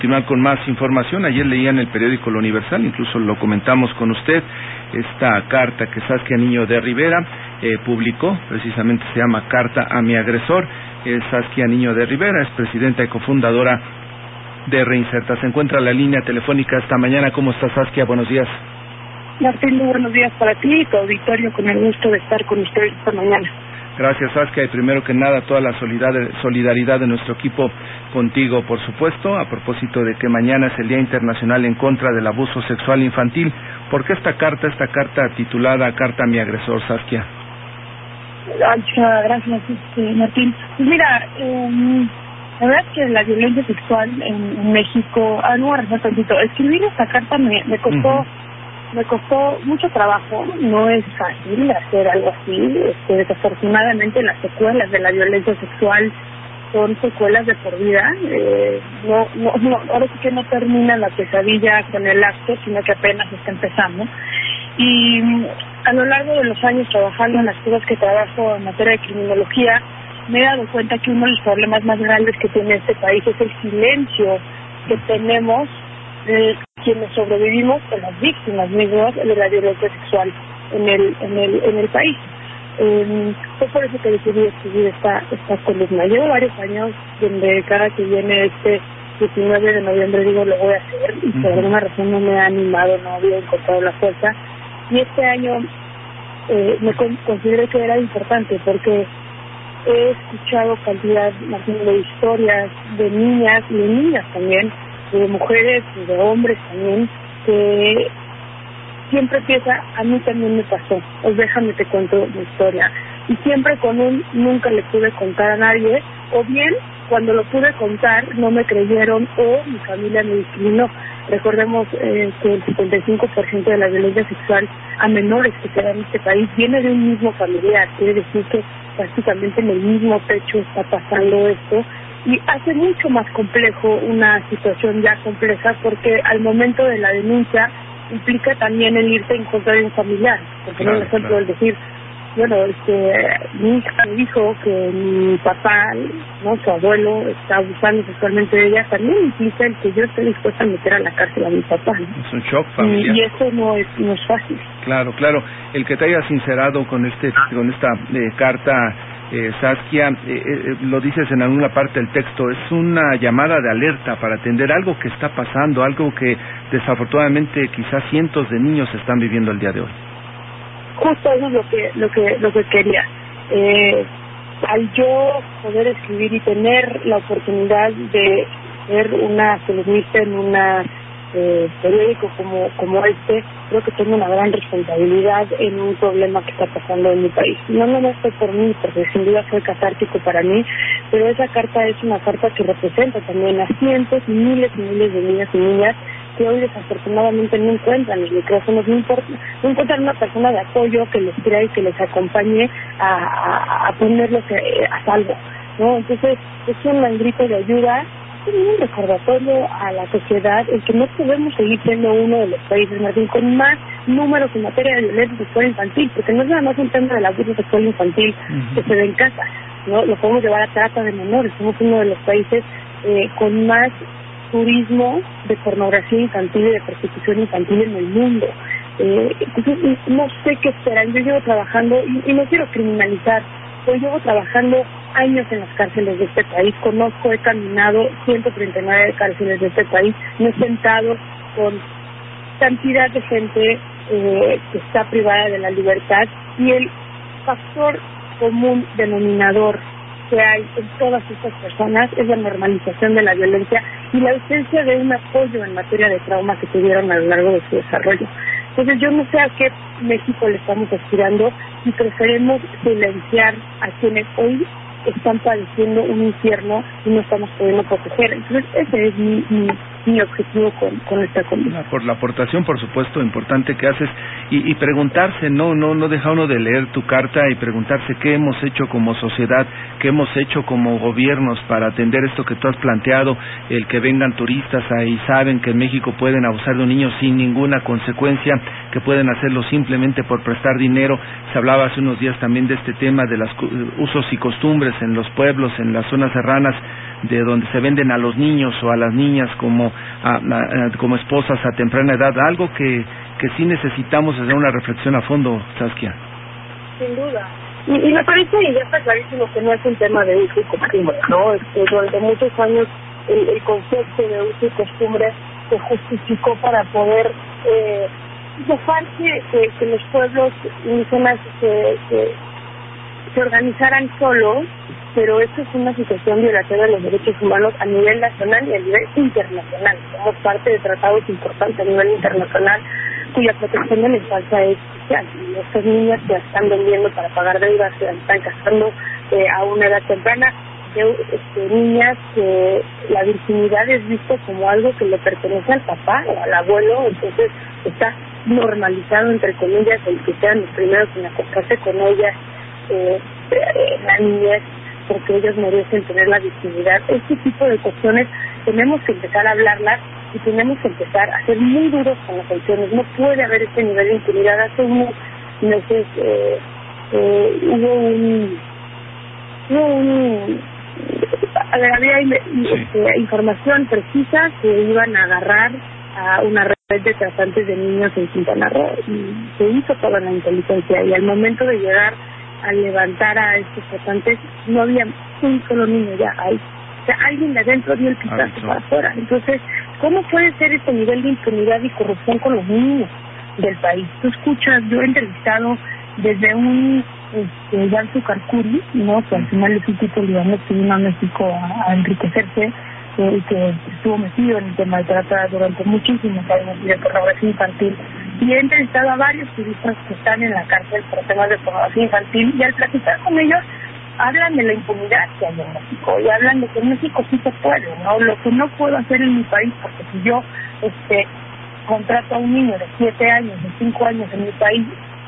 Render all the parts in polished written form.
Continuar con más información. Ayer leía en el periódico El Universal, incluso lo comentamos con usted, esta carta que Saskia Niño de Rivera publicó, precisamente se llama Carta a mi agresor. Saskia Niño de Rivera es presidenta y cofundadora de Reinserta. Se encuentra en la línea telefónica esta mañana. ¿Cómo está, Saskia? Buenos días. Martín, muy buenos días para ti y tu auditorio, con el gusto de estar con ustedes esta mañana. Gracias, Saskia, y primero que nada toda la solidaridad de nuestro equipo contigo, por supuesto, a propósito de que mañana es el Día Internacional en contra del abuso sexual infantil. ¿Por qué esta carta titulada Carta a mi agresor, Saskia? Muchas gracias, Martín. Pues mira, la verdad es que la violencia sexual en México, no, tantito, escribir esta carta me costó... Me costó mucho trabajo, no es fácil hacer algo así. Desafortunadamente las secuelas de la violencia sexual son secuelas de por vida. Ahora sí que no termina la pesadilla con el acto, sino que apenas está empezando. Y a lo largo de los años trabajando en las cosas que trabajo en materia de criminología, me he dado cuenta que uno de los problemas más grandes que tiene este país es el silencio que tenemos quienes sobrevivimos, de las víctimas mismas de la violencia sexual en el país. Fue por eso que decidí escribir esta columna. Llevo varios años donde cada que viene este 19 de noviembre digo lo voy a hacer, y por alguna razón no me ha animado, no había encontrado la fuerza, y este año me consideré que era importante porque he escuchado cantidad, Martín, de historias de niñas y de niñas también, de mujeres y de hombres también, que siempre empieza, a mí también me pasó, pues déjame te cuento mi historia, y siempre con nunca le pude contar a nadie, o bien cuando lo pude contar no me creyeron o mi familia me discriminó. Recordemos que el 55% de la violencia sexual a menores que se da en este país viene de un mismo familiar, quiere decir que prácticamente en el mismo techo está pasando esto, y hace mucho más complejo una situación ya compleja, porque al momento de la denuncia implica también el irse en contra de un familiar. Porque por ejemplo, el decir, bueno, mi hija me dijo que mi papá, no, su abuelo, está abusando sexualmente de ella, también implica el que yo esté dispuesta a meter a la cárcel a mi papá, ¿no? Es un shock familiar. Y eso no es fácil. Claro. El que te hayas sincerado con esta carta, Saskia, lo dices en alguna parte del texto, es una llamada de alerta para atender algo que está pasando, algo que desafortunadamente quizás cientos de niños están viviendo el día de hoy. Justo eso es lo que quería. Al yo poder escribir y tener la oportunidad de ser una columnista en una periódico como este, creo que tengo una gran responsabilidad en un problema que está pasando en mi país. No fue por mí, porque sin duda fue catártico para mí, pero esa carta es una carta que representa también a cientos y miles de niñas y niñas que hoy desafortunadamente no encuentran los micrófonos, no encuentran una persona de apoyo que les crea y que les acompañe a ponerlos a salvo, ¿no? Entonces es un grito de ayuda, es un recordatorio a la sociedad en que no podemos seguir siendo uno de los países, Martín, con más números en materia de violencia sexual infantil, porque no es nada más un tema del abuso sexual infantil que se ve en casa, ¿no? Lo podemos llevar a trata de menores. Somos uno de los países con más turismo de pornografía infantil y de prostitución infantil en el mundo. Entonces no sé qué esperar. Yo llevo trabajando, y no quiero criminalizar, pero llevo trabajando años en las cárceles de este país, he caminado 139 cárceles de este país, me he sentado con cantidad de gente que está privada de la libertad, y el factor común denominador que hay en todas estas personas es la normalización de la violencia y la ausencia de un apoyo en materia de trauma que tuvieron a lo largo de su desarrollo. Entonces yo no sé a qué México le estamos aspirando y preferimos silenciar a quienes hoy están padeciendo un infierno y no estamos pudiendo proteger. Entonces ese es mi objetivo con esta columna. Por la aportación, por supuesto, importante que haces, y preguntarse, no deja uno de leer tu carta y preguntarse qué hemos hecho como sociedad, qué hemos hecho como gobiernos para atender esto que tú has planteado, el que vengan turistas ahí, saben que en México pueden abusar de un niño sin ninguna consecuencia, que pueden hacerlo simplemente por prestar dinero. Se hablaba hace unos días también de este tema de los usos y costumbres en los pueblos, en las zonas serranas, de donde se venden a los niños o a las niñas como como esposas a temprana edad, algo que sí necesitamos hacer una reflexión a fondo, Saskia. Sin duda. Y me parece, y ya está clarísimo, que no es un tema de uso y costumbre, ¿no? Durante muchos años el concepto de uso y costumbre se justificó para poder dejar que los pueblos indígenas se organizaran solos, pero esto es una situación violatoria de los derechos humanos a nivel nacional y a nivel internacional. Somos parte de tratados importantes a nivel internacional cuya protección de la infancia es especial. Y estas niñas que están vendiendo para pagar deudas, se están casando a una edad temprana, niñas que la virginidad es visto como algo que le pertenece al papá o al abuelo, entonces está normalizado, entre comillas, el que sean los primeros en acostarse con ellas, la niñez, porque ellos merecen tener la virginidad. Este tipo de cuestiones tenemos que empezar a hablarlas y tenemos que empezar a ser muy duros con las sanciones. No puede haber este nivel de impunidad. Hace unos meses había información precisa que iban a agarrar a una red de tratantes de niños en Quintana Roo, y se hizo toda la inteligencia, y al momento de llegar a levantar a estos tratantes no había un solo niño ya ahí. O sea, alguien de adentro dio el pitazo para afuera. Entonces, ¿cómo puede ser este nivel de impunidad y corrupción con los niños del país? Tú escuchas, yo he entrevistado desde un Yansu Karkuri, ¿no? Que al final es un tipo libanés que vino a México a enriquecerse, y que estuvo metido en el tema de trata durante muchísimos años y de pornografía infantil. Y he entrevistado a varios turistas que están en la cárcel por temas de pornografía infantil, y al platicar con ellos hablan de la impunidad que hay en México y hablan de que en México sí se puede, ¿no? Lo que no puedo hacer en mi país, porque si yo contrato a un niño de 7 años, de 5 años en mi país,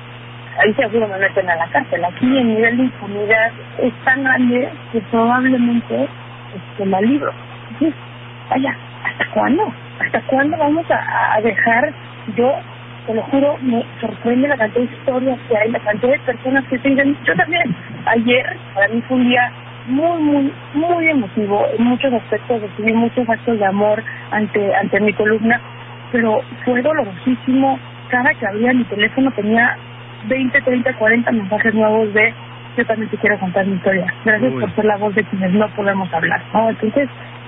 ahí seguro me meten a la cárcel. Aquí el nivel de impunidad es tan grande que probablemente la libro. Entonces, vaya, ¿hasta cuándo? ¿Hasta cuándo vamos a dejar? Yo, te lo juro, me sorprende la cantidad de historias que hay, la cantidad de personas que se dicen. Yo también, ayer, para mí fue un día muy, muy, muy emotivo, en muchos aspectos, recibí muchos actos de amor ante mi columna, pero fue dolorosísimo. Cada que abría mi teléfono tenía 20, 30, 40 mensajes nuevos de yo también te quiero contar mi historia. Gracias por ser la voz de quienes no podemos hablar, ¿no? Entonces,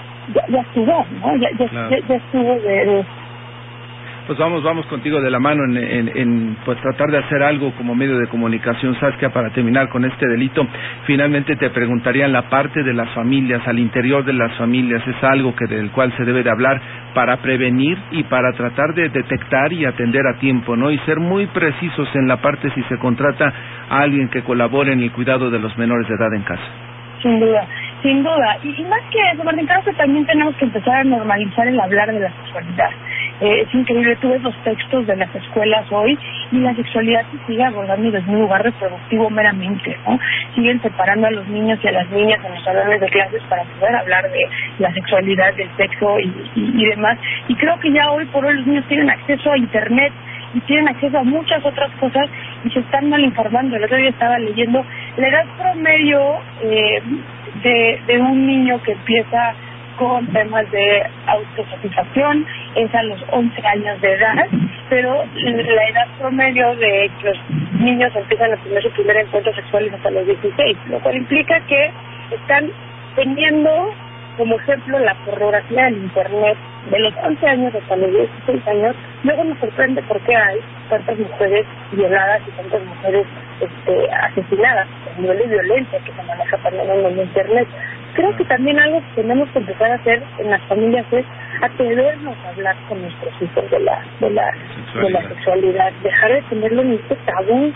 ya estuvo, ¿no? Ya estuvo de Pues vamos contigo de la mano en pues tratar de hacer algo como medio de comunicación, Saskia, para terminar con este delito. Finalmente te preguntaría en la parte de las familias, al interior de las familias, es algo del cual se debe de hablar para prevenir y para tratar de detectar y atender a tiempo, ¿no? Y ser muy precisos en la parte si se contrata a alguien que colabore en el cuidado de los menores de edad en casa. Sin duda. Y más que eso, Martín, creo que también tenemos que empezar a normalizar el hablar de la sexualidad. Es increíble, tú ves los textos de las escuelas hoy y la sexualidad se sigue abordando desde un lugar reproductivo meramente, ¿no? Siguen separando a los niños y a las niñas en los salones de clases para poder hablar de la sexualidad, del sexo y demás. Y creo que ya hoy por hoy los niños tienen acceso a Internet y tienen acceso a muchas otras cosas y se están mal informando. El otro día estaba leyendo la edad promedio de un niño que empieza con temas de autosatisfacción es a los 11 años de edad, pero la edad promedio de que los niños empiezan a tener su primer encuentro sexual es hasta los 16, lo cual implica que están teniendo como ejemplo la pornografía del Internet de los 11 años hasta los 16 años. Luego nos sorprende por qué hay tantas mujeres violadas y tantas mujeres asesinadas, el nivel de violencia que se maneja también en el Internet. Creo que también algo que tenemos que empezar a hacer en las familias es atrevernos a hablar con nuestros hijos de la sexualidad, dejar de tenerlo en este tabú.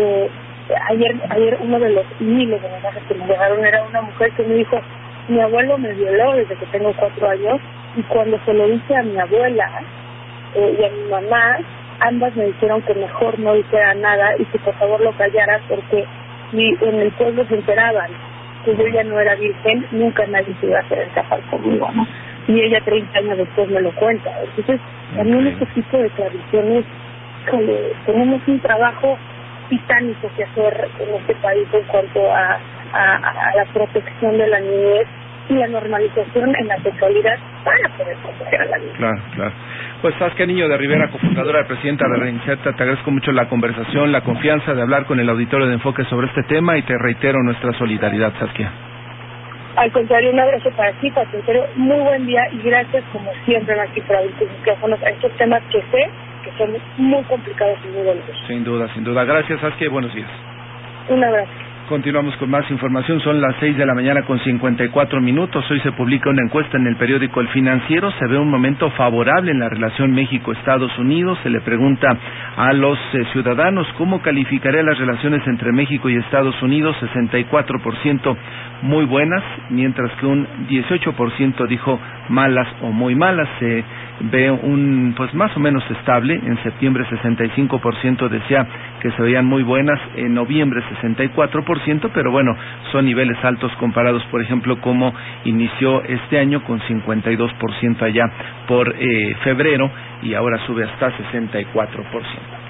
Ayer uno de los miles de mensajes que me llegaron era una mujer que me dijo: mi abuelo me violó desde que tengo 4 años, y cuando se lo dije a mi abuela y a mi mamá, ambas me dijeron que mejor no dijera nada y que por favor lo callara, porque en el pueblo se enteraban que yo ya no era virgen, nunca nadie se iba a hacer escapar conmigo, ¿no? Y ella 30 años después me lo cuenta. Entonces, también este tipo de tradiciones, tenemos un trabajo titánico que hacer en este país en cuanto a la protección de la niñez y la normalización en la sexualidad van a poder contagiar a la vida. Claro, claro. Pues Saskia Niño de Rivera, cofundadora y presidenta de Reinserta, te agradezco mucho la conversación, la confianza de hablar con el auditorio de Enfoque sobre este tema y te reitero nuestra solidaridad, Saskia. Al contrario, un abrazo para ti, Patricio. Muy buen día y gracias, como siempre, aquí por abrir tus micrófonos a estos temas que sé que son muy complicados y muy dolorosos. Sin duda, sin duda. Gracias, Saskia, y buenos días. Un abrazo. Continuamos con más información, son las 6 de la mañana con 54 minutos. Hoy se publica una encuesta en el periódico El Financiero. Se ve un momento favorable en la relación México-Estados Unidos. Se le pregunta a los ciudadanos cómo calificaría las relaciones entre México y Estados Unidos. 64% muy buenas, mientras que un 18% dijo malas o muy malas. Se ve pues más o menos estable. En septiembre 65% decía que se veían muy buenas, en noviembre 64%, pero bueno, son niveles altos comparados, por ejemplo, como inició este año con 52% allá por febrero y ahora sube hasta 64%.